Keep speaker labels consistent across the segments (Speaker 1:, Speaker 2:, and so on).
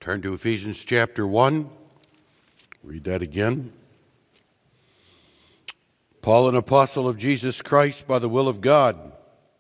Speaker 1: Turn to Ephesians chapter 1. Read that again. Paul, an apostle of Jesus Christ by the will of God,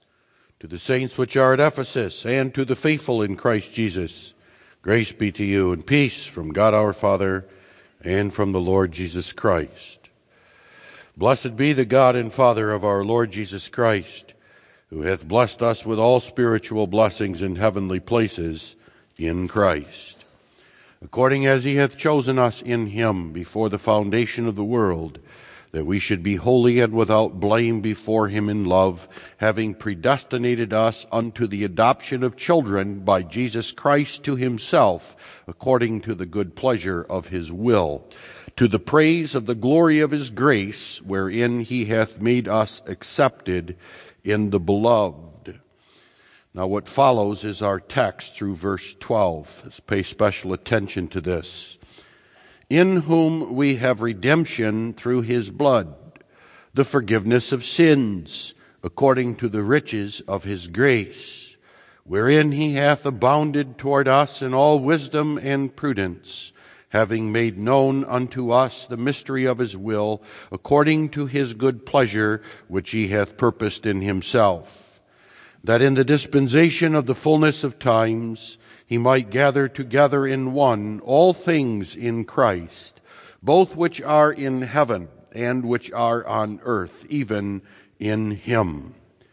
Speaker 1: to the saints which are at Ephesus, and to the faithful in Christ Jesus, grace be to you and peace from God our Father and from the Lord Jesus Christ. Blessed be the God and Father of our Lord Jesus Christ, who hath blessed us with all spiritual blessings in heavenly places in Christ, according as he hath chosen us in him before the foundation of the world, that we should be holy and without blame before him in love, having predestinated us unto the adoption of children by Jesus Christ to himself, according to the good pleasure of his will, to the praise of the glory of his grace, wherein he hath made us accepted in the beloved. Now what follows is our text through verse 12. Let's pay special attention to this. In whom we have redemption through his blood, the forgiveness of sins, according to the riches of his grace, wherein he hath abounded toward us in all wisdom and prudence, having made known unto us the mystery of his will, according to his good pleasure, which he hath purposed in himself, that in the dispensation of the fullness of times he might gather together in one all things in Christ, both which are in heaven and which are on earth, even in him,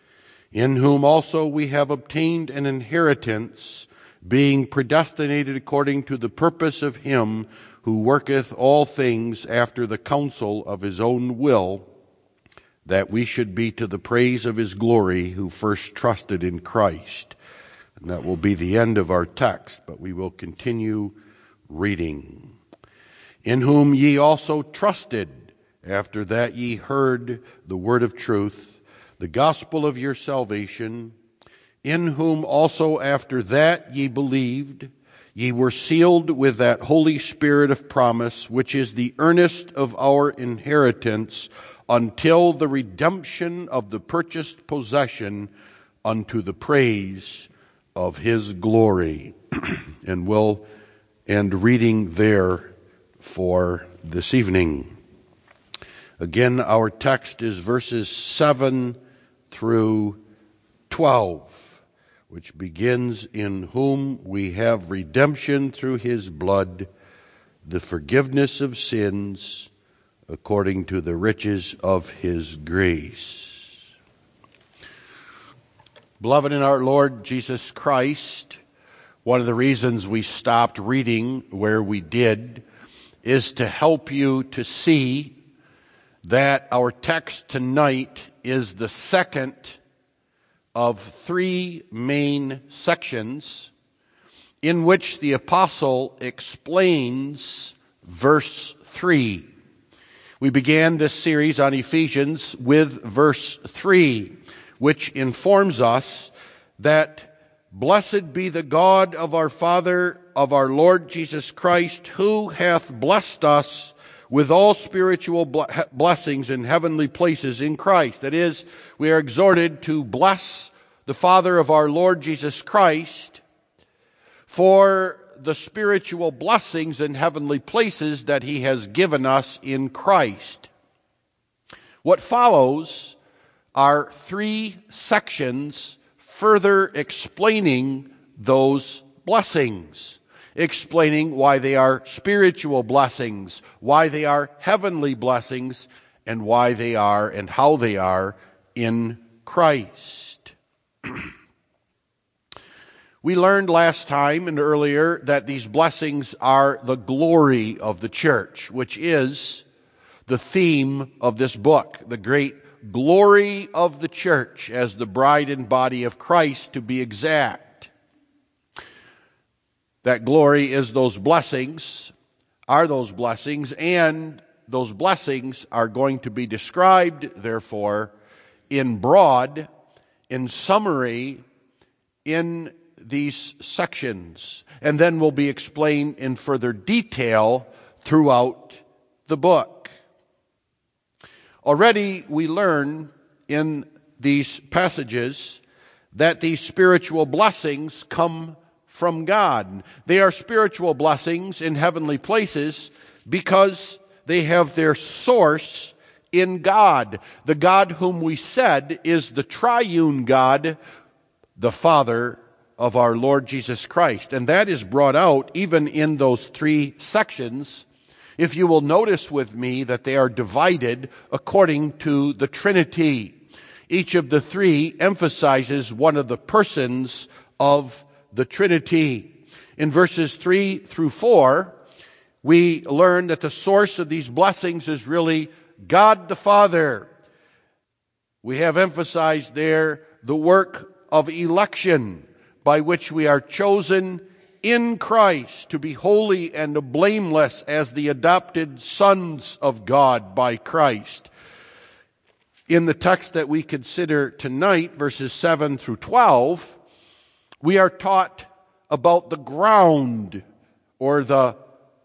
Speaker 1: in whom also we have obtained an inheritance, being predestinated according to the purpose of him who worketh all things after the counsel of his own will, that we should be to the praise of his glory, who first trusted in Christ. And that will be the end of our text, but we will continue reading. In whom ye also trusted, after that ye heard the word of truth, the gospel of your salvation, in whom also after that ye believed, ye were sealed with that Holy Spirit of promise, which is the earnest of our inheritance, until the redemption of the purchased possession, unto the praise of his glory. And we'll end reading there for this evening. Again, our text is verses 7 through 12, which begins, in whom we have redemption through his blood, the forgiveness of sins, according to the riches of his grace. Beloved in our Lord Jesus Christ, one of the reasons we stopped reading where we did is to help you to see that our text tonight is the second of three main sections in which the apostle explains verse 3. We began this series on Ephesians with verse 3, which informs us that blessed be the God of our Father, of our Lord Jesus Christ, who hath blessed us with all spiritual blessings in heavenly places in Christ. That is, we are exhorted to bless the Father of our Lord Jesus Christ for the spiritual blessings in heavenly places that he has given us in Christ. What follows are three sections further explaining those blessings, explaining why they are spiritual blessings, why they are heavenly blessings, and why they are and how they are in Christ. We learned last time and earlier that these blessings are the glory of the church, which is the theme of this book, the great glory of the church as the bride and body of Christ, to be exact. That glory is those blessings, and those blessings are going to be described, therefore, in broad, in summary, in these sections, and then will be explained in further detail throughout the book. Already we learn in these passages that these spiritual blessings come from God. They are spiritual blessings in heavenly places because they have their source in God. The God whom we said is the triune God, the Father of our Lord Jesus Christ. And that is brought out even in those three sections. If you will notice with me that they are divided according to the Trinity. Each of the three emphasizes one of the persons of the Trinity. In verses 3 through 4, we learn that the source of these blessings is really God the Father. We have emphasized there the work of election by which we are chosen in Christ to be holy and blameless as the adopted sons of God by Christ. In the text that we consider tonight, verses 7 through 12, we are taught about the ground or the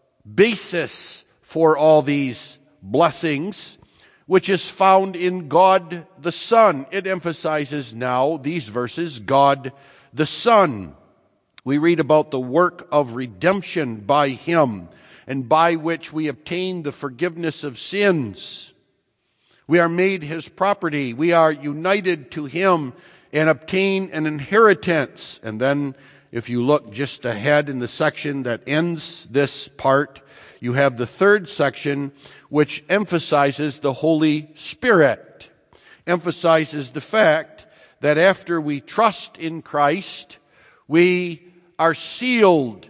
Speaker 1: basis for all these blessings, which is found in God the Son. It emphasizes now, these verses, God the Son. We read about the work of redemption by Him, and by which we obtain the forgiveness of sins. We are made His property. We are united to Him and obtain an inheritance. And then, if you look just ahead in the section that ends this part, you have the third section, which emphasizes the Holy Spirit, emphasizes the fact that after we trust in Christ, we are sealed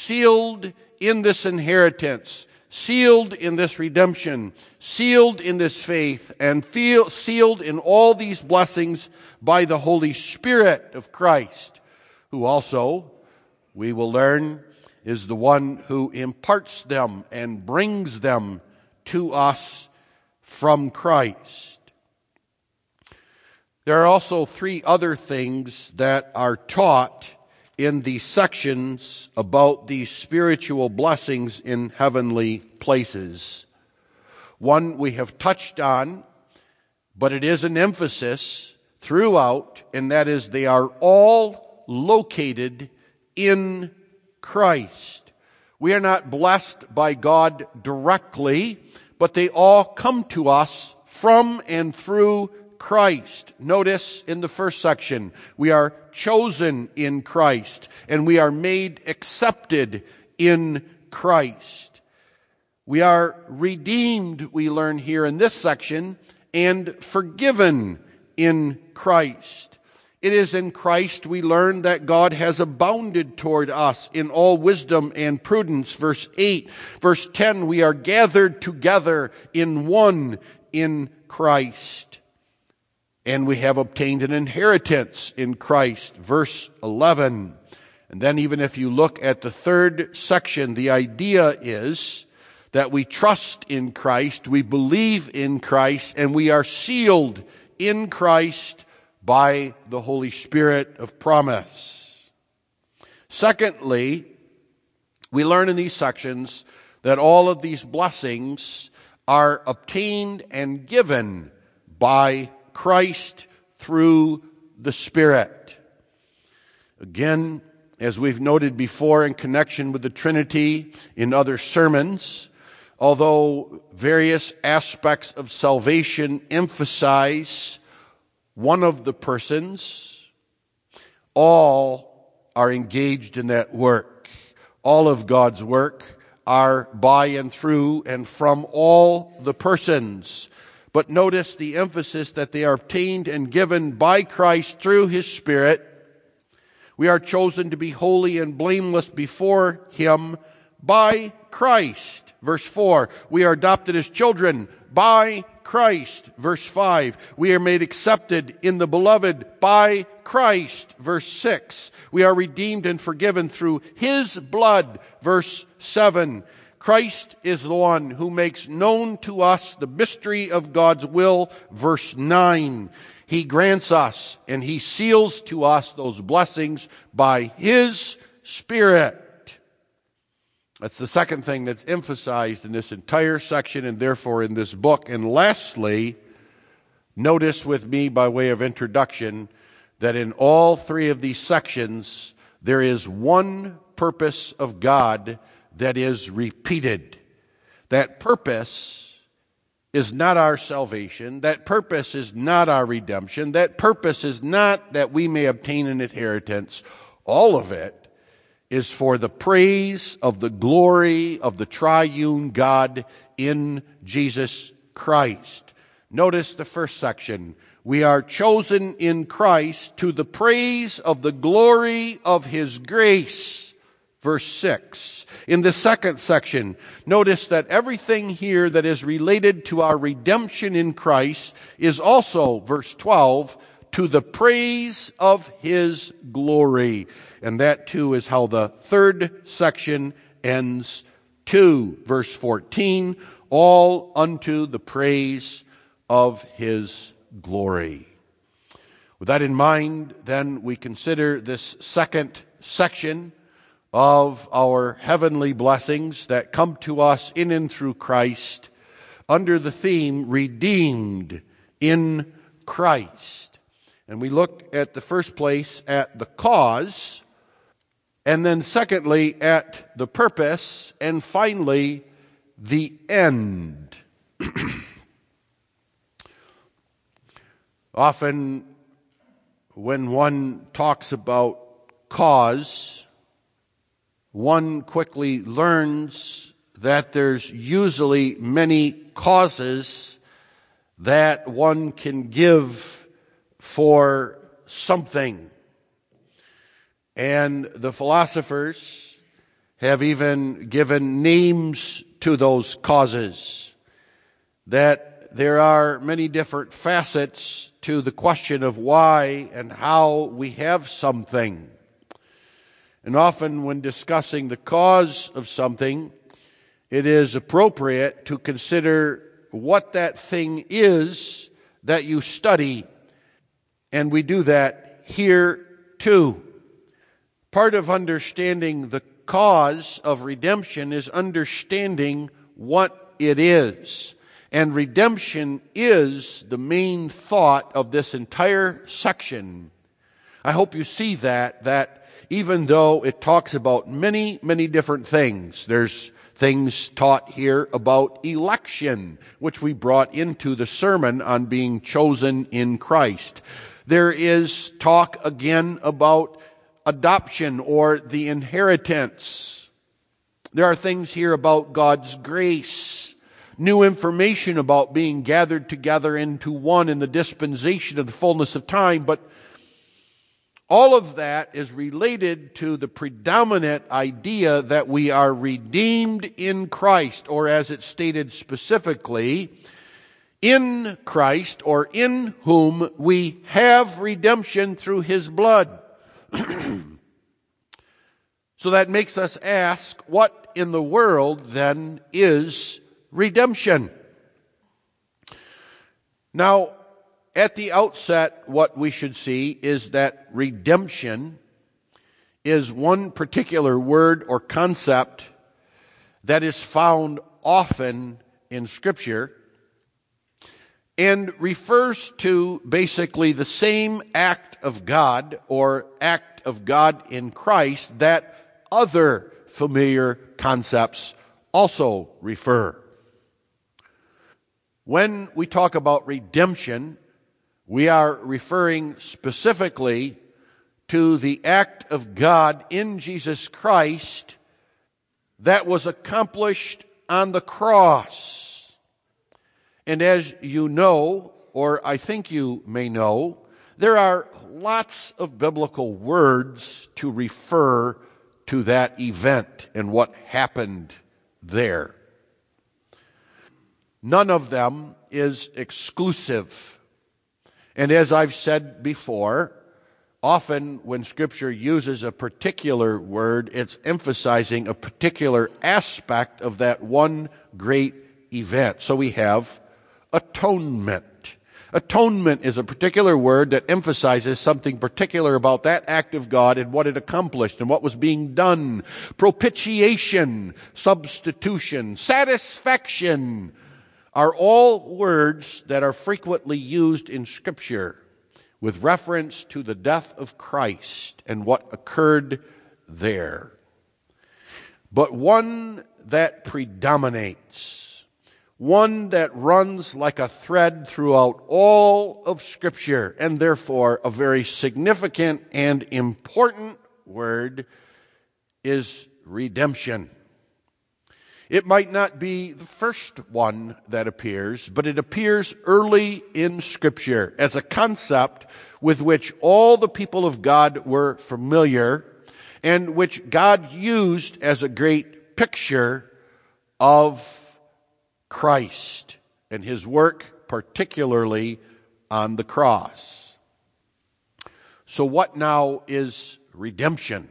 Speaker 1: in this inheritance, sealed in this redemption, sealed in this faith, and sealed in all these blessings by the Holy Spirit of Christ, who also, we will learn, is the one who imparts them and brings them to us from Christ. There are also three other things that are taught in these sections about these spiritual blessings in heavenly places. One we have touched on, but it is an emphasis throughout, and that is they are all located in Christ. We are not blessed by God directly, but they all come to us from and through Christ. Notice in the first section, we are chosen in Christ, and we are made accepted in Christ. We are redeemed, we learn here in this section, and forgiven in Christ. It is in Christ we learn that God has abounded toward us in all wisdom and prudence. Verse 8. Verse 10, we are gathered together in one in Christ. And we have obtained an inheritance in Christ. Verse 11. And then even if you look at the third section, the idea is that we trust in Christ, we believe in Christ, and we are sealed in Christ by the Holy Spirit of promise. Secondly, we learn in these sections that all of these blessings are obtained and given by Christ through the Spirit. Again, as we've noted before in connection with the Trinity in other sermons, although various aspects of salvation emphasize one of the persons, all are engaged in that work. All of God's work are by and through and from all the persons. But notice the emphasis that they are obtained and given by Christ through His Spirit. We are chosen to be holy and blameless before Him by Christ. Verse 4, we are adopted as children by Christ. Verse 5, we are made accepted in the beloved by Christ. Verse 6, we are redeemed and forgiven through His blood. Verse 7, Christ is the one who makes known to us the mystery of God's will. Verse 9, He grants us and He seals to us those blessings by His Spirit. That's the second thing that's emphasized in this entire section and therefore in this book. And lastly, notice with me by way of introduction that in all three of these sections, there is one purpose of God that is repeated. That purpose is not our salvation. That purpose is not our redemption. That purpose is not that we may obtain an inheritance. All of it is for the praise of the glory of the triune God in Jesus Christ. Notice the first section. We are chosen in Christ to the praise of the glory of His grace. Verse 6. In the second section, notice that everything here that is related to our redemption in Christ is also, verse 12, to the praise of His glory. And that too is how the third section ends too. Verse 14, all unto the praise of His glory. With that in mind, then we consider this second section of our heavenly blessings that come to us in and through Christ under the theme, redeemed in Christ. And we look at the first place at the cause, and then secondly at the purpose, and finally the end. Often when one talks about cause, one quickly learns that there's usually many causes that one can give for something. And the philosophers have even given names to those causes, that there are many different facets to the question of why and how we have something. And often when discussing the cause of something, it is appropriate to consider what that thing is that you study. And we do that here too. Part of understanding the cause of redemption is understanding what it is. And redemption is the main thought of this entire section. I hope you see that even though it talks about many, many different things, there's things taught here about election, which we brought into the sermon on being chosen in Christ. There is talk again about adoption or the inheritance. There are things here about God's grace, new information about being gathered together into one in the dispensation of the fullness of time, but all of that is related to the predominant idea that we are redeemed in Christ, or as it's stated specifically, in Christ, or in whom we have redemption through His blood. So that makes us ask, what in the world then is redemption? Now, at the outset, what we should see is that redemption is one particular word or concept that is found often in Scripture and refers to basically the same act of God or act of God in Christ that other familiar concepts also refer. When we talk about redemption, we are referring specifically to the act of God in Jesus Christ that was accomplished on the cross. And as you know, or I think you may know, there are lots of biblical words to refer to that event and what happened there. None of them is exclusive. And as I've said before, often when Scripture uses a particular word, it's emphasizing a particular aspect of that one great event. So we have atonement. Atonement is a particular word that emphasizes something particular about that act of God and what it accomplished and what was being done. Propitiation, substitution, satisfaction are all words that are frequently used in Scripture. with reference to the death of Christ and what occurred there, but one that predominates, one that runs like a thread throughout all of Scripture, and therefore a very significant and important word is redemption. It might not be the first one that appears, but it appears early in Scripture as a concept with which all the people of God were familiar and which God used as a great picture of Christ and his work, particularly on the cross. So what now is redemption?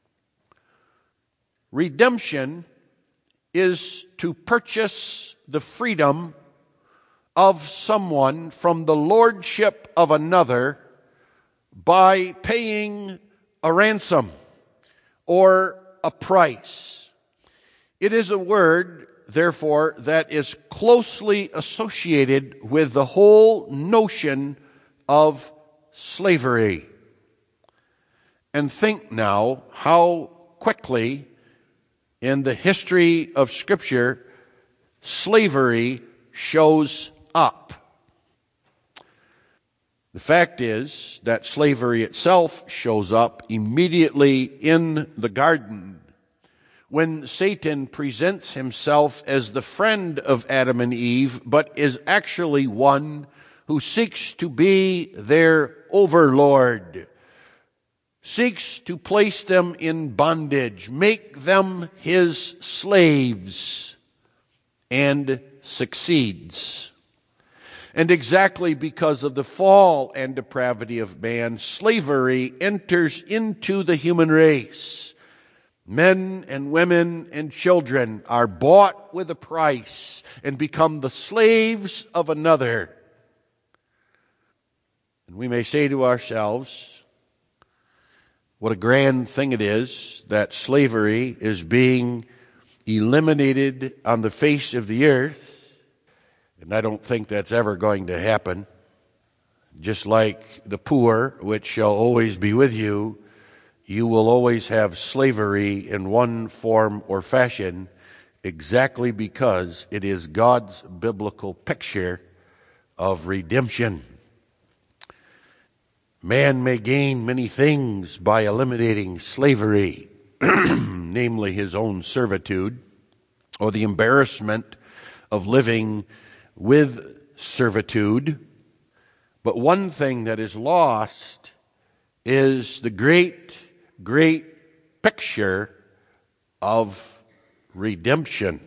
Speaker 1: Redemption is to purchase the freedom of someone from the lordship of another by paying a ransom or a price. It is a word, therefore, that is closely associated with the whole notion of slavery. And think now how quickly in the history of Scripture slavery shows up. The fact is that slavery itself shows up immediately in the garden when Satan presents himself as the friend of Adam and Eve, but is actually one who seeks to be their overlord, seeks to place them in bondage, make them his slaves, and succeeds. And exactly because of the fall and depravity of man, slavery enters into the human race. Men and women and children are bought with a price and become the slaves of another. And we may say to ourselves, what a grand thing it is that slavery is being eliminated on the face of the earth. And I don't think that's ever going to happen. Just like the poor, which shall always be with you, you will always have slavery in one form or fashion, exactly because it is God's biblical picture of redemption. Man may gain many things by eliminating slavery, namely his own servitude, or the embarrassment of living with servitude. But one thing that is lost is the great picture of redemption.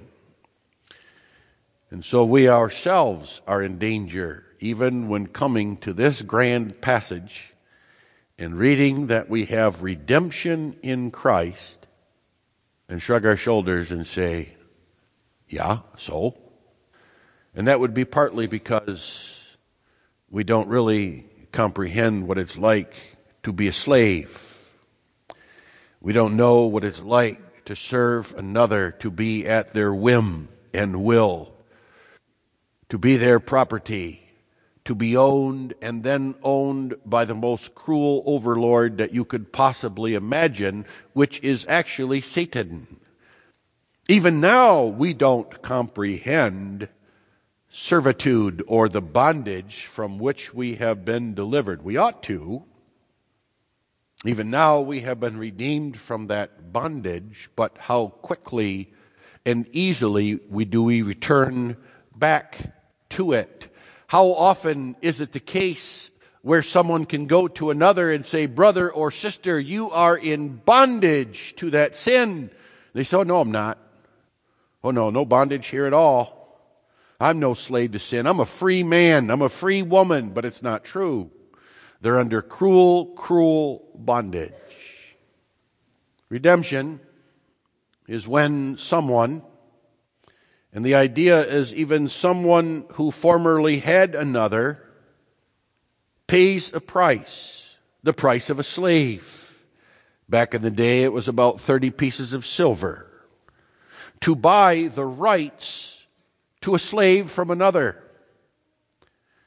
Speaker 1: And so we ourselves are in danger, even when coming to this grand passage and reading that we have redemption in Christ, and shrug our shoulders and say, yeah, so? And that would be partly because we don't really comprehend what it's like to be a slave. We don't know what it's like to serve another, to be at their whim and will, to be their property, to be owned and then owned by the most cruel overlord that you could possibly imagine, which is actually Satan. Even now, we don't comprehend servitude or the bondage from which we have been delivered. We ought to. Even now, we have been redeemed from that bondage, but how quickly and easily we return back to it. How often is it the case where someone can go to another and say, brother or sister, you are in bondage to that sin? They say, oh, no, I'm not. Oh, no bondage here at all. I'm no slave to sin. I'm a free man. I'm a free woman. But it's not true. They're under cruel bondage. Redemption is when someone, and the idea is even someone who formerly had another, pays a price, the price of a slave. Back in the day, it was about 30 pieces of silver, to buy the rights to a slave from another.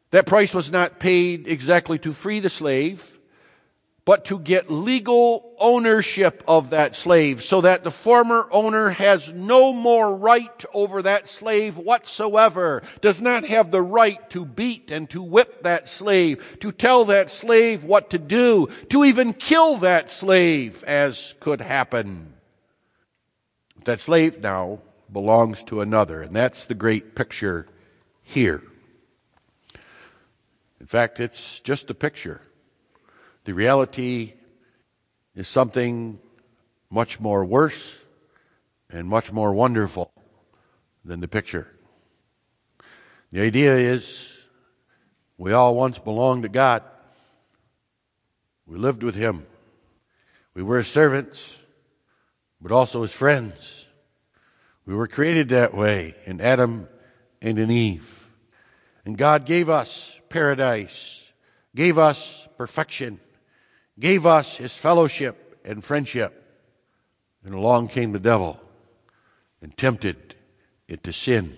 Speaker 1: That price was not paid exactly to free the slave, but to get legal ownership of that slave, so that the former owner has no more right over that slave whatsoever, does not have the right to beat and to whip that slave, to tell that slave what to do, to even kill that slave, as could happen. That slave now belongs to another, and that's the great picture here. In fact, it's just a picture. The reality is something much more worse and much more wonderful than the picture. The idea is we all once belonged to God. We lived with Him. We were His servants, but also His friends. We were created that way in Adam and in Eve. And God gave us paradise, gave us perfection, gave us His fellowship and friendship. And along came the devil and tempted it to sin.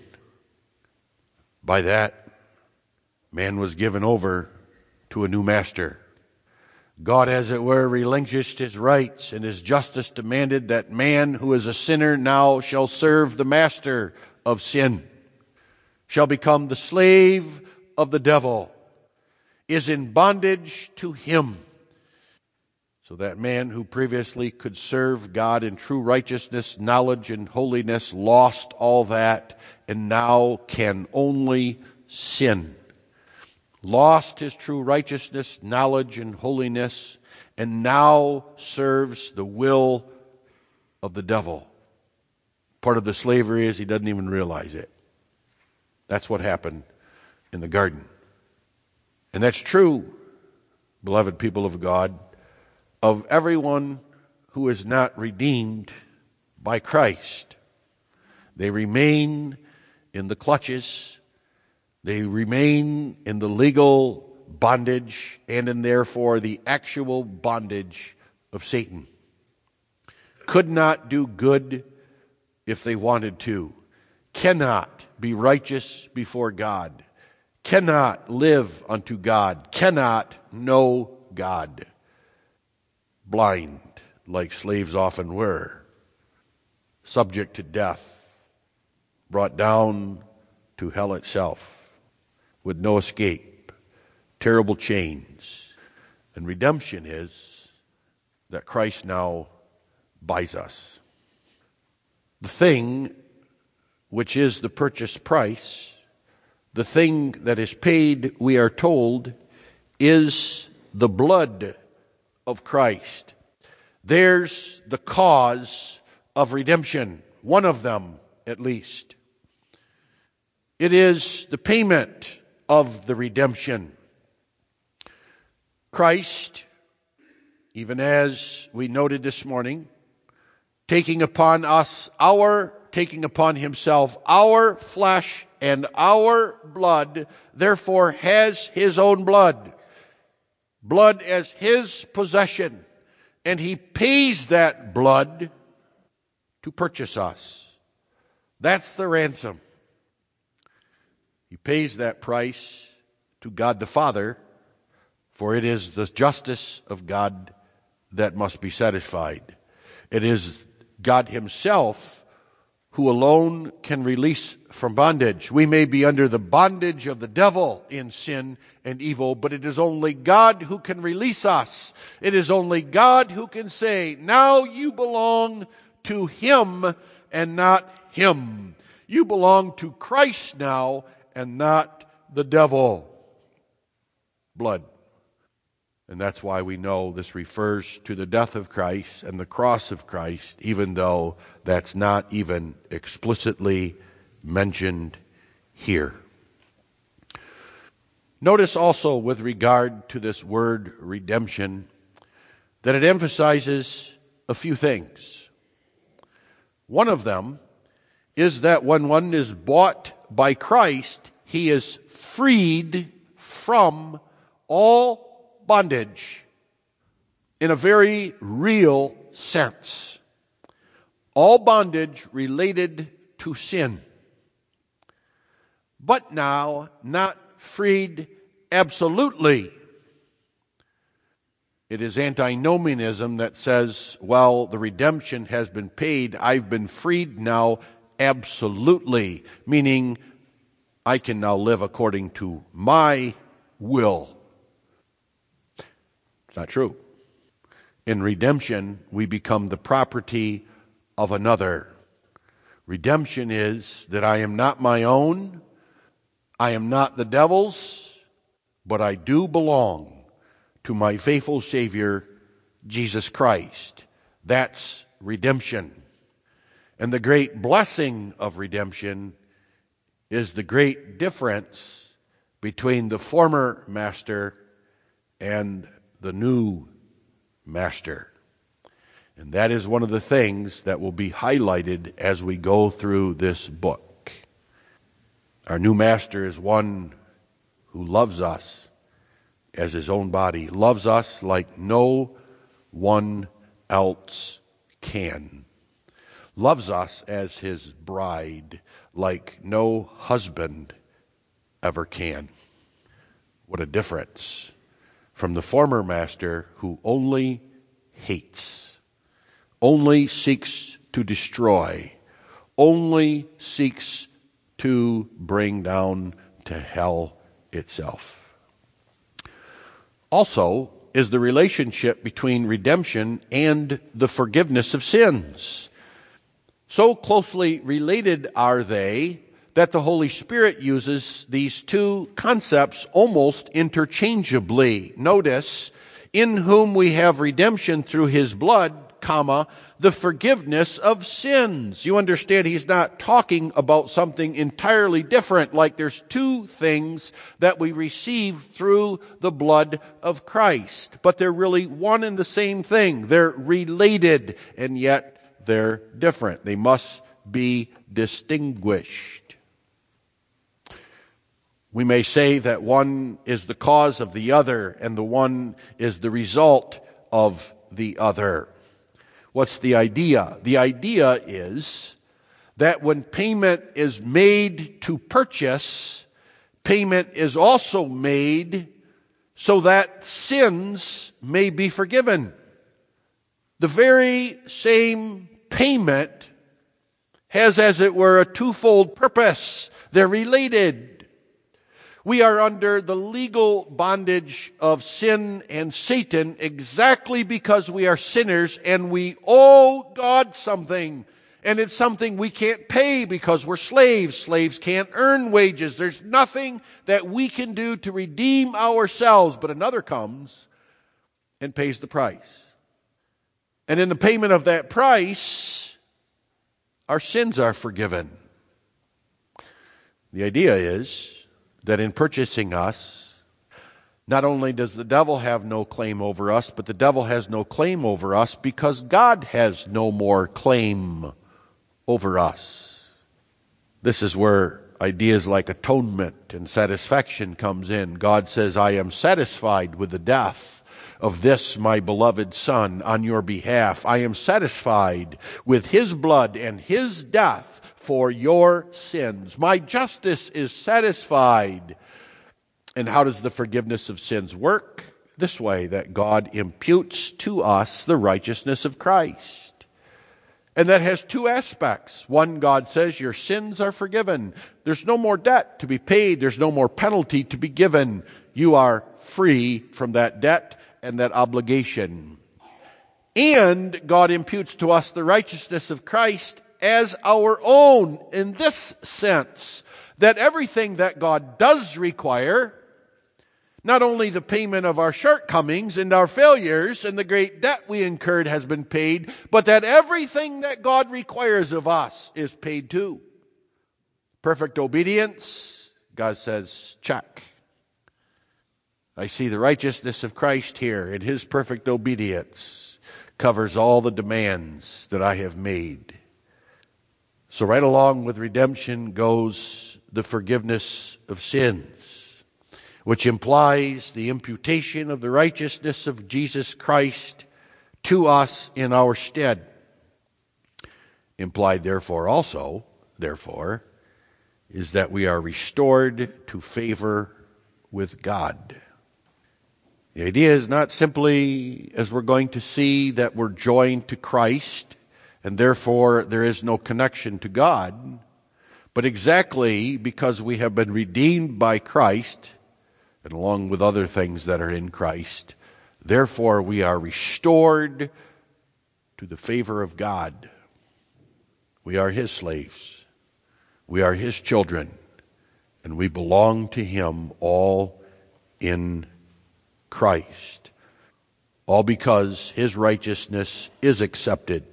Speaker 1: By that, man was given over to a new master. God, as it were, relinquished His rights, and His justice demanded that man who is a sinner now shall serve the master of sin, shall become the slave of the devil, is in bondage to him. So that man who previously could serve God in true righteousness, knowledge, and holiness lost all that and now can only sin. Lost his true righteousness, knowledge, and holiness, and now serves the will of the devil. Part of the slavery is he doesn't even realize it. That's what happened in the garden. And that's true, beloved people of God, of everyone who is not redeemed by Christ. They remain in the clutches, they remain in the legal bondage, and in therefore the actual bondage of Satan. Could not do good if they wanted to, cannot be righteous before God, cannot live unto God, cannot know God. Blind, like slaves often were, subject to death, brought down to hell itself, with no escape, terrible chains. And redemption is that Christ now buys us. The thing which is the purchase price, the thing that is paid, we are told, is the blood of Christ. There's the cause of redemption, one of them at least. It is the payment of the redemption. Christ, even as we noted this morning, taking upon himself our flesh and our blood, therefore has his own blood as his possession, and he pays that blood to purchase us. That's the ransom. He pays that price to God the Father, for it is the justice of God that must be satisfied. It is God himself who alone can release from bondage. We may be under the bondage of the devil in sin and evil, but it is only God who can release us. It is only God who can say, now you belong to him and not him. You belong to Christ now and not the devil. Blood. And that's why we know this refers to the death of Christ and the cross of Christ, even though that's not even explicitly mentioned here. Notice also with regard to this word redemption that it emphasizes a few things. One of them is that when one is bought by Christ, he is freed from all bondage in a very real sense. All bondage related to sin. But now not freed absolutely. It is antinomianism that says, well, the redemption has been paid, I've been freed now absolutely, meaning I can now live according to my will. It's not true. In redemption, we become the property of another. Redemption is that I am not my own, I am not the devil's, but I do belong to my faithful Savior, Jesus Christ. That's redemption. And the great blessing of redemption is the great difference between the former master and the new master. And that is one of the things that will be highlighted as we go through this book. Our new master is one who loves us as his own body, loves us like no one else can, loves us as his bride like no husband ever can. What a difference from the former master who only hates, only seeks to destroy, only seeks to bring down to hell itself. Also is the relationship between redemption and the forgiveness of sins. So closely related are they that the Holy Spirit uses these two concepts almost interchangeably. Notice, in whom we have redemption through his blood, the forgiveness of sins. You understand, he's not talking about something entirely different, like there's two things that we receive through the blood of Christ. But they're really one and the same thing. They're related, and yet they're different. They must be distinguished. We may say that one is the cause of the other, and the one is the result of the other. What's the idea? The idea is that when payment is made to purchase, payment is also made so that sins may be forgiven. The very same payment has, as it were, a twofold purpose. They're related. We are under the legal bondage of sin and Satan exactly because we are sinners and we owe God something. And it's something we can't pay because we're slaves. Slaves can't earn wages. There's nothing that we can do to redeem ourselves. But another comes and pays the price. And in the payment of that price, our sins are forgiven. The idea is that in purchasing us, not only does the devil have no claim over us, but the devil has no claim over us because God has no more claim over us. This is where ideas like atonement and satisfaction comes in. God says, I am satisfied with the death of this my beloved Son on your behalf. I am satisfied with his blood and his death for your sins. My justice is satisfied. And how does the forgiveness of sins work? This way, that God imputes to us the righteousness of Christ. And that has two aspects. One, God says your sins are forgiven. There's no more debt to be paid. There's no more penalty to be given. You are free from that debt and that obligation. And God imputes to us the righteousness of Christ as our own, in this sense, that everything that God does require, not only the payment of our shortcomings and our failures and the great debt we incurred has been paid, but that everything that God requires of us is paid too. Perfect obedience, God says, check. I see the righteousness of Christ here, and his perfect obedience covers all the demands that I have made. So right along with redemption goes the forgiveness of sins, which implies the imputation of the righteousness of Jesus Christ to us in our stead. Implied therefore, is that we are restored to favor with God. The idea is not simply, as we're going to see, that we're joined to Christ and therefore there is no connection to God, but exactly because we have been redeemed by Christ, and along with other things that are in Christ, therefore we are restored to the favor of God. We are His slaves. We are His children. And we belong to Him all in Christ. All because His righteousness is accepted.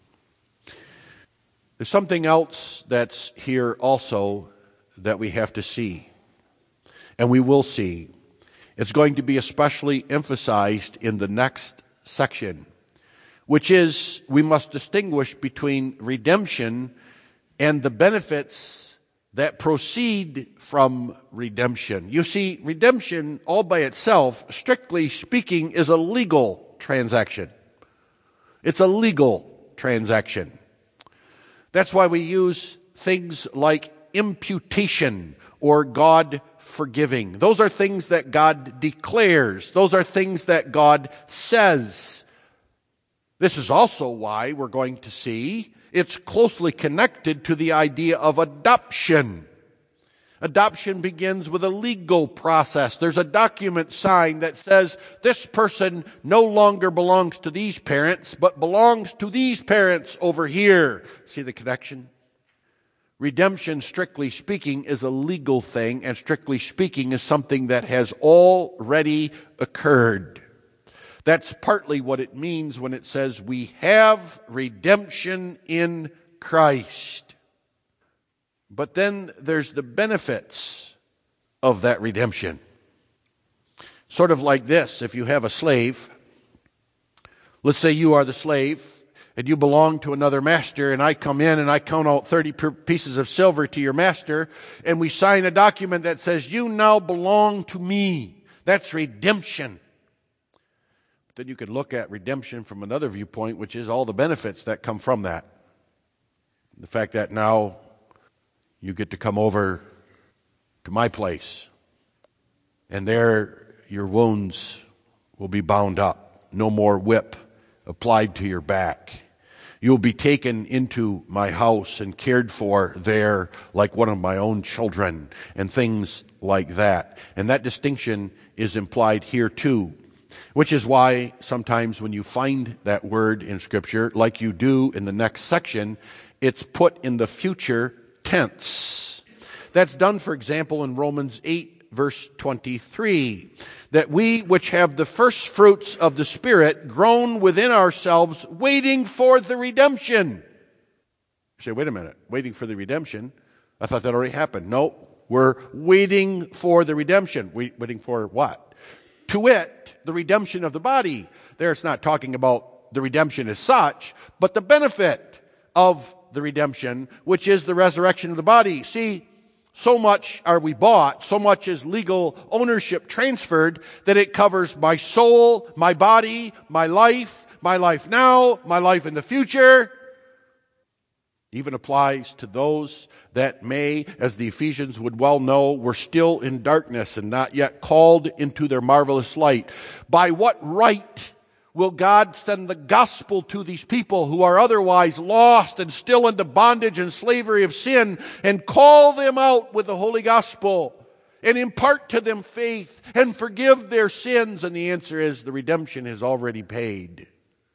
Speaker 1: There's something else that's here also that we have to see. And we will see. It's going to be especially emphasized in the next section, which is we must distinguish between redemption and the benefits that proceed from redemption. You see, redemption all by itself, strictly speaking, is a legal transaction. It's a legal transaction. That's why we use things like imputation or God forgiving. Those are things that God declares. Those are things that God says. This is also why we're going to see it's closely connected to the idea of adoption. Adoption begins with a legal process. There's a document signed that says this person no longer belongs to these parents, but belongs to these parents over here. See the connection? Redemption, strictly speaking, is a legal thing, and strictly speaking is something that has already occurred. That's partly what it means when it says we have redemption in Christ. But then there's the benefits of that redemption. Sort of like this, if you have a slave, let's say you are the slave, and you belong to another master, and I come in and I count out 30 pieces of silver to your master, and we sign a document that says, you now belong to me. That's redemption. But then you could look at redemption from another viewpoint, which is all the benefits that come from that. The fact that now you get to come over to my place, and there your wounds will be bound up. No more whip applied to your back. You'll be taken into my house and cared for there like one of my own children, and things like that. And that distinction is implied here too, which is why sometimes when you find that word in Scripture, like you do in the next section, it's put in the future tense. That's done, for example, in Romans 8, verse 23, that we which have the first fruits of the Spirit groan within ourselves, waiting for the redemption. You say, wait a minute, waiting for the redemption? I thought that already happened. No, we're waiting for the redemption. Waiting for what? To wit, the redemption of the body. There it's not talking about the redemption as such, but the benefit of the redemption, which is the resurrection of the body. See, so much are we bought, so much is legal ownership transferred that it covers my soul, my body, my life now, my life in the future. Even applies to those that may, as the Ephesians would well know, were still in darkness and not yet called into their marvelous light. By what right will God send the gospel to these people who are otherwise lost and still into bondage and slavery of sin, and call them out with the holy gospel and impart to them faith and forgive their sins? And the answer is the redemption is already paid.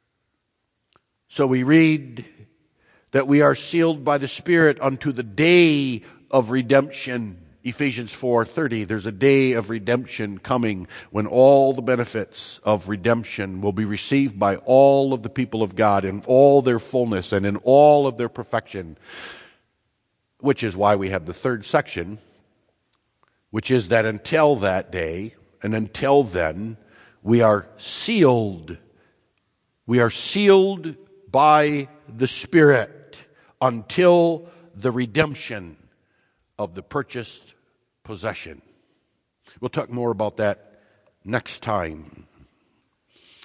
Speaker 1: So we read that we are sealed by the Spirit unto the day of redemption. Ephesians 4:30, there's a day of redemption coming when all the benefits of redemption will be received by all of the people of God in all their fullness and in all of their perfection. Which is why we have the third section, which is that until that day and until then, we are sealed. We are sealed by the Spirit until the redemption of the purchased possession. We'll talk more about that next time.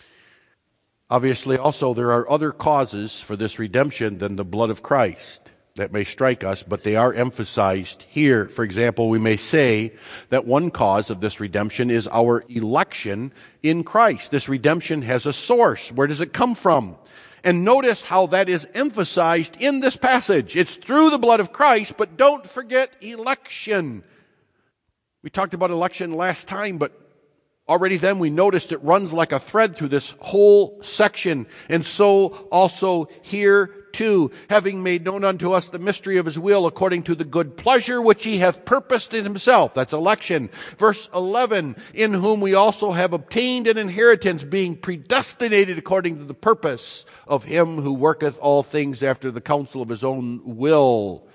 Speaker 1: Obviously, also, there are other causes for this redemption than the blood of Christ. that may strike us, but they are emphasized here. For example, we may say that one cause of this redemption is our election in Christ. This redemption has a source. Where does it come from? And notice how that is emphasized in this passage. It's through the blood of Christ, but don't forget election. We talked about election last time, but already then we noticed it runs like a thread through this whole section. And so also here too, having made known unto us the mystery of his will according to the good pleasure which he hath purposed in himself. That's election. Verse 11, in whom we also have obtained an inheritance, being predestinated according to the purpose of him who worketh all things after the counsel of his own will.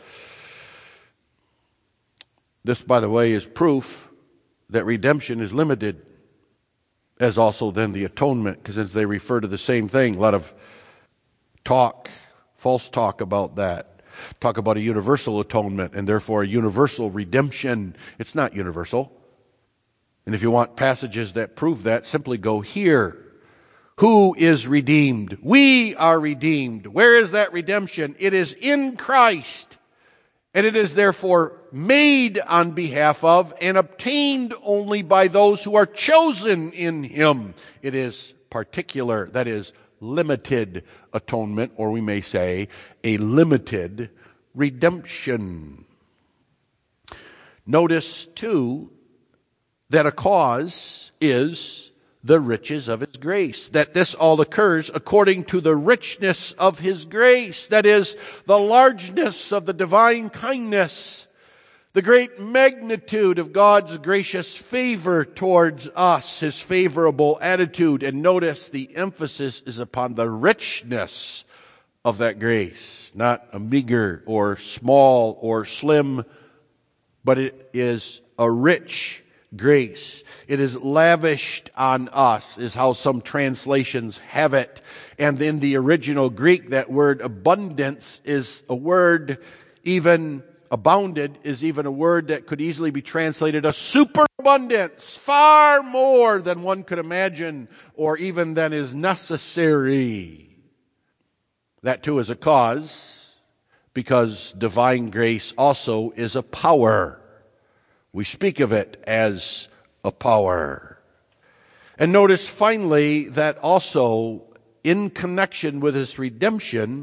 Speaker 1: This, by the way, is proof that redemption is limited, as also then the atonement, because since they refer to the same thing, a lot of talk, false talk about that. Talk about a universal atonement and therefore a universal redemption. It's not universal. And if you want passages that prove that, simply go here. Who is redeemed? We are redeemed. Where is that redemption? It is in Christ. And it is therefore made on behalf of and obtained only by those who are chosen in him. It is particular, that is, limited atonement, or we may say a limited redemption. Notice, too, that a cause is the riches of his grace, that this all occurs according to the richness of his grace, that is, the largeness of the divine kindness, the great magnitude of God's gracious favor towards us, his favorable attitude. And notice the emphasis is upon the richness of that grace, not a meager or small or slim, but it is a rich grace. It is lavished on us, is how some translations have it. And in the original Greek, that word abundance is a word, even abounded is even a word that could easily be translated a superabundance, far more than one could imagine or even than is necessary. That too is a cause, because divine grace also is a power. We speak of it as a power. And notice finally that also in connection with his redemption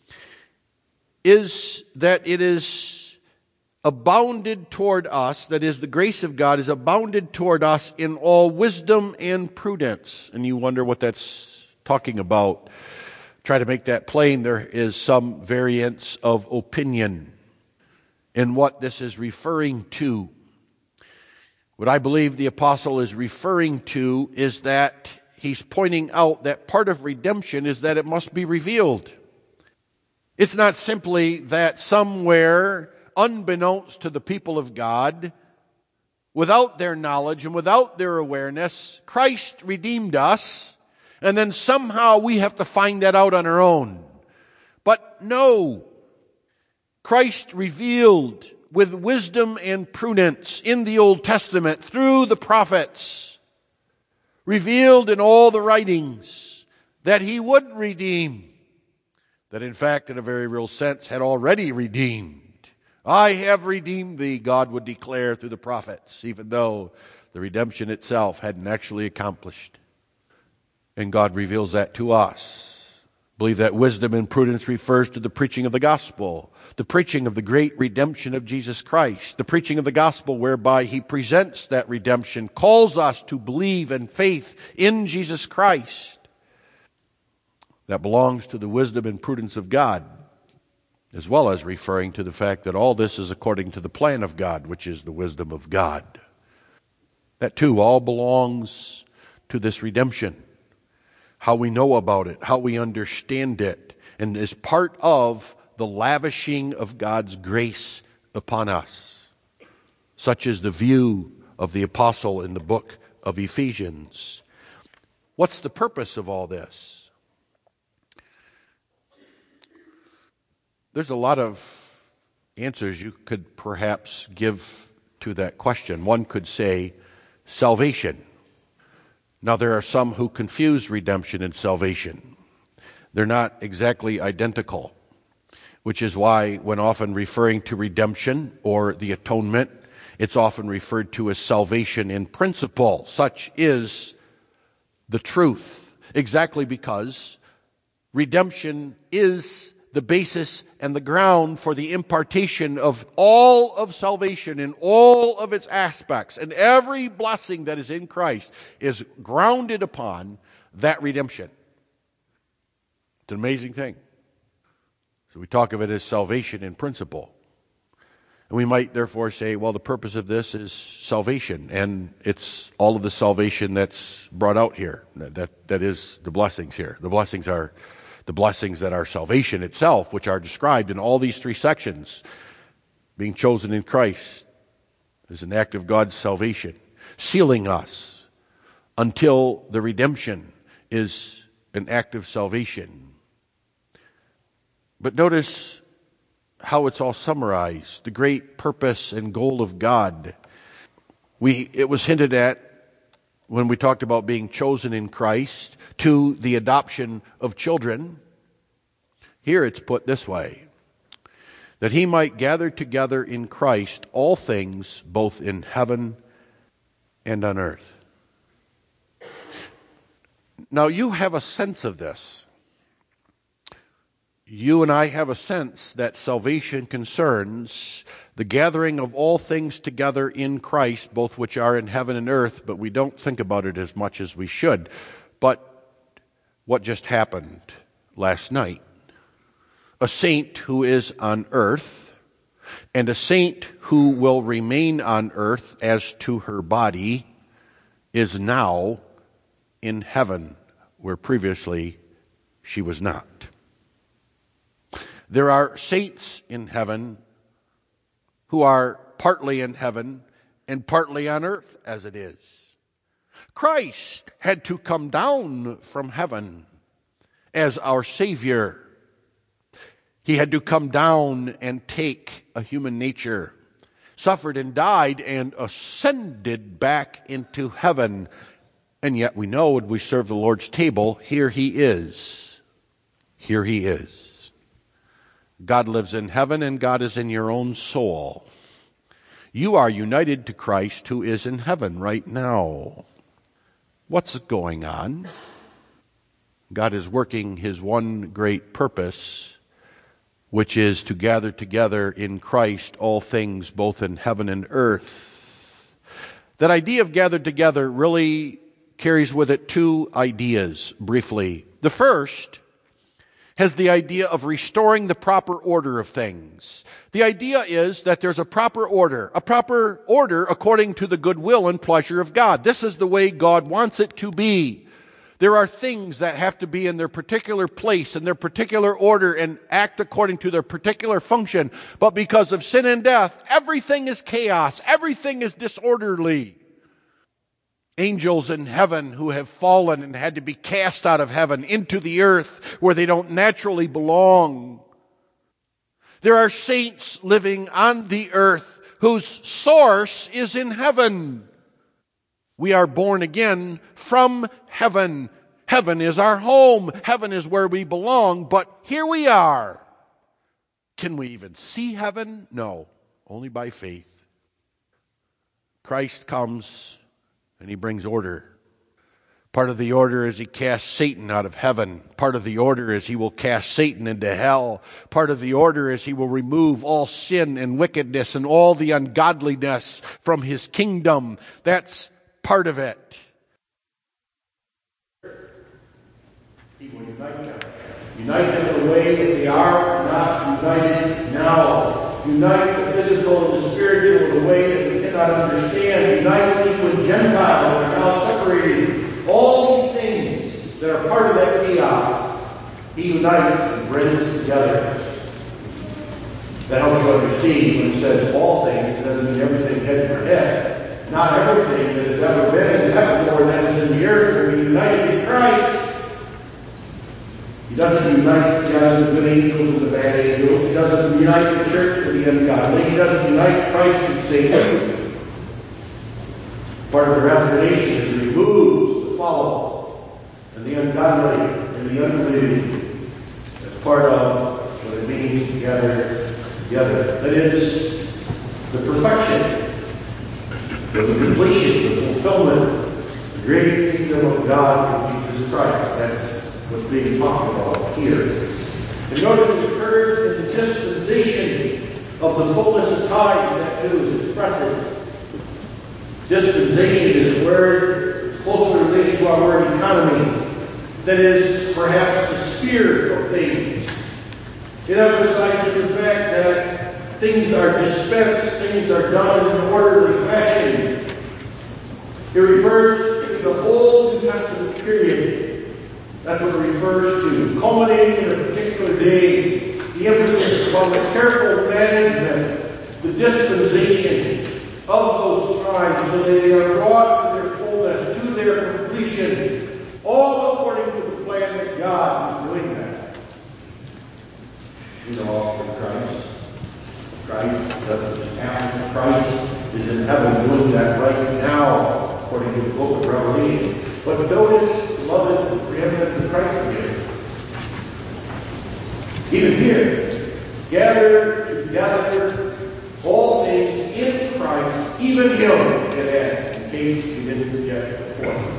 Speaker 1: is that it is abounded toward us, that is, the grace of God is abounded toward us in all wisdom and prudence. And you wonder what that's talking about. Try to make that plain. There is some variance of opinion in what this is referring to. What I believe the apostle is referring to is that he's pointing out that part of redemption is that it must be revealed. It's not simply that somewhere, unbeknownst to the people of God, without their knowledge and without their awareness, Christ redeemed us, and then somehow we have to find that out on our own. But no, Christ revealed with wisdom and prudence in the Old Testament through the prophets, revealed in all the writings that he would redeem, that in fact, in a very real sense, had already redeemed. I have redeemed thee, God would declare through the prophets, even though the redemption itself hadn't actually accomplished. And God reveals that to us. I believe that wisdom and prudence refers to the preaching of the gospel, the preaching of the great redemption of Jesus Christ, the preaching of the gospel whereby he presents that redemption, calls us to believe in faith in Jesus Christ. That belongs to the wisdom and prudence of God, as well as referring to the fact that all this is according to the plan of God, which is the wisdom of God. That too all belongs to this redemption. How we know about it, how we understand it, and is part of the lavishing of God's grace upon us. Such is the view of the apostle in the book of Ephesians. What's the purpose of all this? There's a lot of answers you could perhaps give to that question. One could say salvation. Now, there are some who confuse redemption and salvation. They're not exactly identical. which is why when often referring to redemption or the atonement, it's often referred to as salvation in principle. Such is the truth, exactly because redemption is the basis and the ground for the impartation of all of salvation in all of its aspects. And every blessing that is in Christ is grounded upon that redemption. It's an amazing thing. So we talk of it as salvation in principle. And we might therefore say, well, the purpose of this is salvation, and it's all of the salvation that's brought out here. That is the blessings here. The blessings are the blessings that are salvation itself, which are described in all these three sections. Being chosen in Christ is an act of God's salvation, sealing us until the redemption is an act of salvation. But notice how it's all summarized, the great purpose and goal of God. It was hinted at when we talked about being chosen in Christ to the adoption of children. Here it's put this way, that he might gather together in Christ all things, both in heaven and on earth. Now you have a sense of this. You and I have a sense that salvation concerns the gathering of all things together in Christ, both which are in heaven and earth, but we don't think about it as much as we should. But what just happened last night? A saint who is on earth and a saint who will remain on earth as to her body is now in heaven, where previously she was not. There are saints in heaven who are partly in heaven and partly on earth as it is. Christ had to come down from heaven as our Savior. He had to come down and take a human nature, suffered and died and ascended back into heaven. And yet we know when we serve the Lord's table, here he is. Here he is. God lives in heaven and God is in your own soul. You are united to Christ who is in heaven right now. What's going on? God is working his one great purpose, which is to gather together in Christ all things both in heaven and earth. That idea of gathered together really carries with it two ideas, briefly. The first has the idea of restoring the proper order of things. The idea is that there's a proper order according to the good will and pleasure of God. This is the way God wants it to be. There are things that have to be in their particular place, in their particular order, and act according to their particular function. But because of sin and death, everything is chaos. Everything is disorderly. Angels in heaven who have fallen and had to be cast out of heaven into the earth where they don't naturally belong. There are saints living on the earth whose source is in heaven. We are born again from heaven. Heaven is our home. Heaven is where we belong, but here we are. Can we even see heaven? No, only by faith. Christ comes and he brings order. Part of the order is he casts Satan out of heaven. Part of the order is he will cast Satan into hell. Part of the order is he will remove all sin and wickedness and all the ungodliness from his kingdom. That's part of it. He will unite them. Unite them in the way that they are not united now. Unite the physical and the spiritual in a way that we cannot understand. Unite Jew and Gentile that are now separated. All these things that are part of that chaos, he unites and brings together. That helps you understand when he says all things, it doesn't mean everything head for head. Not everything that has ever been in heaven or that is in the earth will be united in Christ. He doesn't unite the good angels and the bad angels. He doesn't unite the church with the ungodly. He doesn't unite Christ and Satan. Part of the restoration is he removes the fallen and the ungodly and the unbelieving. That's part of what it means means together. That is the perfection, the completion, the fulfillment, the great kingdom of God in Jesus Christ. That's what's being talked about here. And notice it occurs in the dispensation of the fullness of time that too is expressive. Dispensation is a word closely related to our word economy. That is perhaps the sphere of things. It emphasizes the fact that things are dispensed, things are done in an orderly fashion. It refers to the whole New Testament period. That's what it refers to. Culminating in a particular day, the emphasis is on the careful management, the dispensation of those times, so that they are brought to their fullness, to their completion, all according to the plan that God is doing that. You know, also Christ doesn't just happen. Christ is in heaven doing that right now, according to the book of Revelation. But notice, beloved, the preeminence of Christ again. Even here, gather together all things in Christ, even Him, it adds, in case you didn't get the point.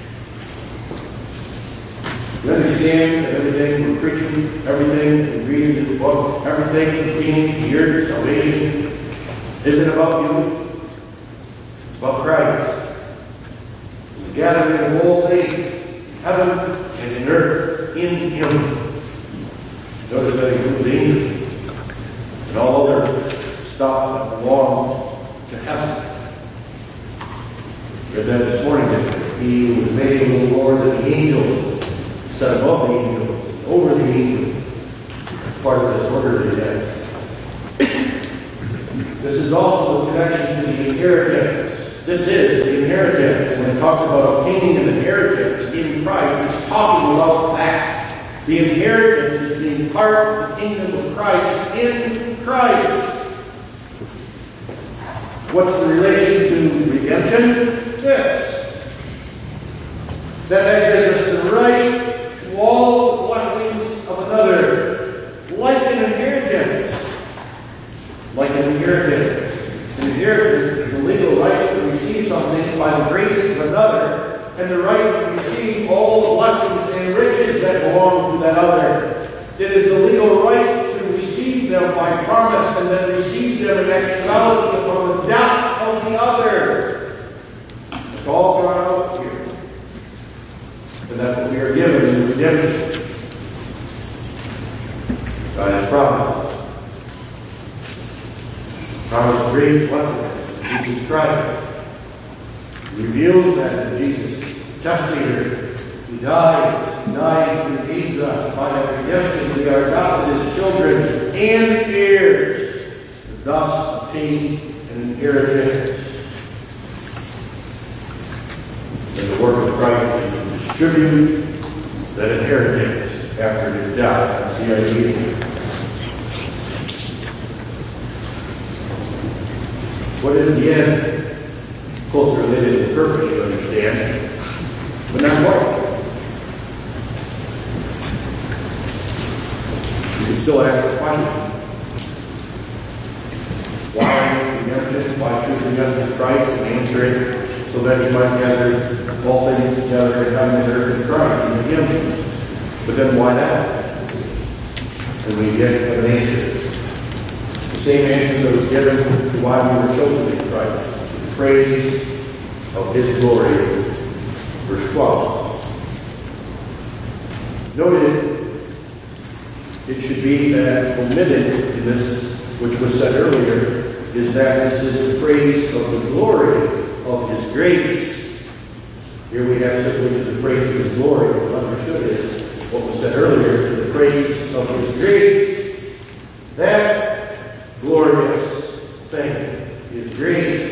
Speaker 1: You understand that everything we're preaching, everything we read in this book, everything being here, salvation, isn't about you. It's about Christ. The gathering of all things, heaven and in earth, in Him. Notice that includes angels and all other stuff that belongs to heaven. We read that this morning, that He who was made a little lower than the angels, set above the angels, over the angels, part of this order today. This is also the connection to the inheritance. This is the inheritance. When it talks about obtaining an inheritance in Christ, it's talking about that. The inheritance is being part of the kingdom of Christ in Christ. What's the relation to redemption? This. That gives us the right to all the blessings of another, like an inheritance. Like an inheritance. An inheritance is the legal right to receive something by the grace of another, and the right to receive all the blessings and riches that belong to that other. It is the legal right to receive them by promise, and then receive them in actuality upon the death of the other. It's all gone out here. And that's what we are given in redemption. God has promised. Promised a great blessing in Jesus Christ. He reveals that in Jesus. Testator. He died. He died to redeem us. By that redemption, we are adopted as children and heirs. And thus obtain an inheritance. And the work of Christ is to distribute that inheritance after His death. That's the idea. What is the end? Closely related to the purpose, you understand. But not quite. You can still ask the question. Why redemption? Why choose redemption in Christ? And answer it so that He might gather all things together in heaven and earth in Christ, in Him. But then why that? And we get an answer. The same answer that was given to why we were chosen in Christ. The praise of His glory. Verse 12. Noted, it should be that omitted in this, which was said earlier, is that this is the praise of the glory of His grace. Here we have simply the praise of His glory. What understood is what was said earlier, to the praise of His grace. That glorious thing is grace.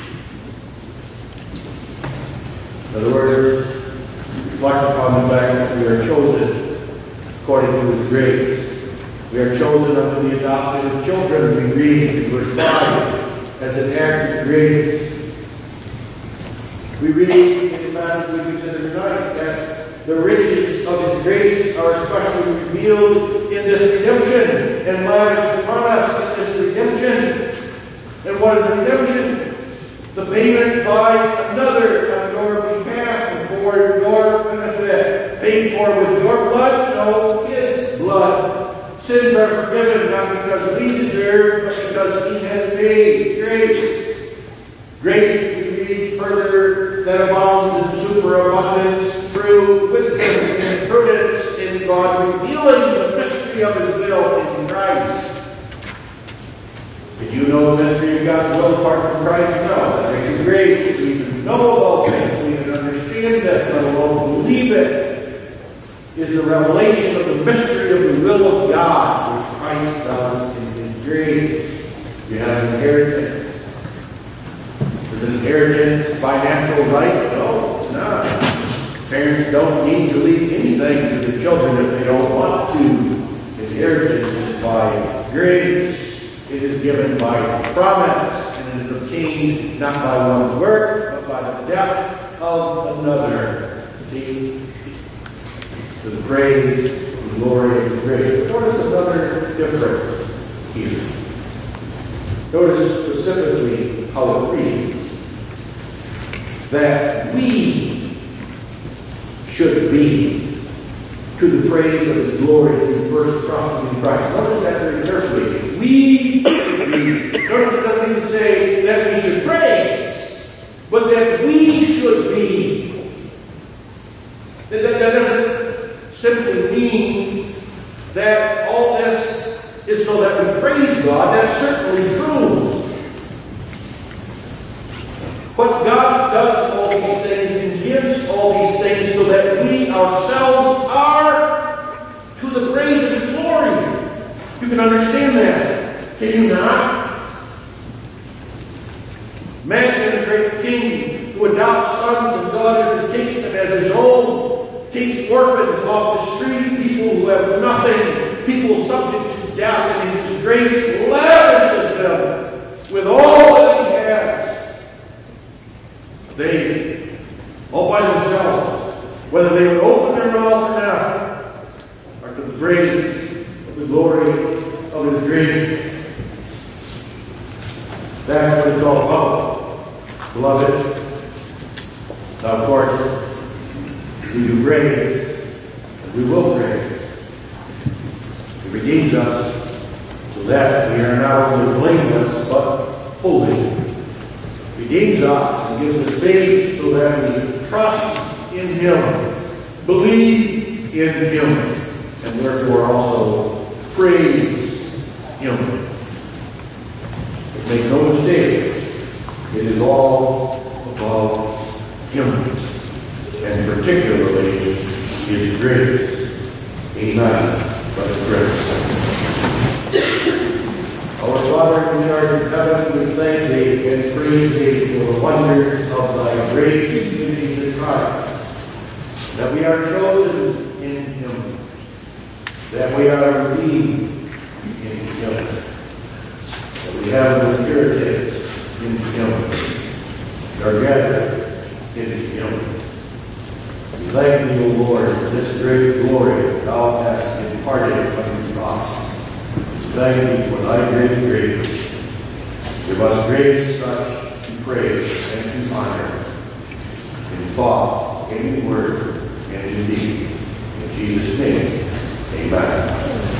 Speaker 1: In other words, reflect upon the fact that we are chosen according to His grace. We are chosen unto the adoption of children, we read in verse 5, as an act of grace. We read in the passage we consider tonight that The riches of His grace are especially revealed in this redemption and lavished upon us in this redemption. And what is redemption? The payment by another on your behalf and for your benefit. Paid for with your blood? No, His blood. Sins are forgiven not because we deserve, but because He has paid. Grace. Grace, we read further, that abounds in superabundance through wisdom and prudence in God, revealing the mystery of His will in Christ. Did you know the mystery of God's will apart from Christ? No. That makes it great. We even know of all things. We even understand that, let alone believe it. Is the revelation of the mystery of the will of God, which Christ does in His grace. You have an inheritance. Is an inheritance by natural right? No, it's not. Parents don't need to leave anything to the children if they don't want to. Inheritance is by grace. It is given by promise, and it is obtained not by one's work, but by the death of another. See? To the praise, the glory, and the grace. Notice another difference here. Notice specifically how it reads. That we should be to the praise of His glory through first trusting in Christ. Notice that very carefully. We should be. Notice it doesn't even say that we should praise, but that we should be. That doesn't simply mean that all this is so that we praise God. That's certainly true. But God does all these things and gives all these things so that we ourselves are to the praise of His glory. You can understand that. Can you not? Imagine a great king who adopts sons and daughters and takes them as his own, takes orphans off the street, people who have nothing, people subject to death, and in His grace lavishes them with all that He has. They, all by themselves, whether they would open their mouth or not, are to the praise of the glory of His grace. That's what it's all about, beloved. Now, of course, we do praise, and we will praise. He redeems us so that we are not only blameless, but holy. Redeems us and gives us faith so that we trust in Him, believe in Him, and therefore also praise Him. But make no mistake, it is all about Him, and particularly His grace. Amen. Let us pray. Our Father who art in heaven, we thank Thee and praise Thee for the wonders of Thy grace in Jesus Christ, that we are chosen in Him, that we are redeemed in Him, that we have an inheritance in Him, and are gathered in Him. We thank Thee, O Lord, for this great glory that Thou hast imparted unto us. Thank Thee for Thy great grace. Give us grace such to praise and to honor in thought, in word, and in deed. In Jesus' name, amen.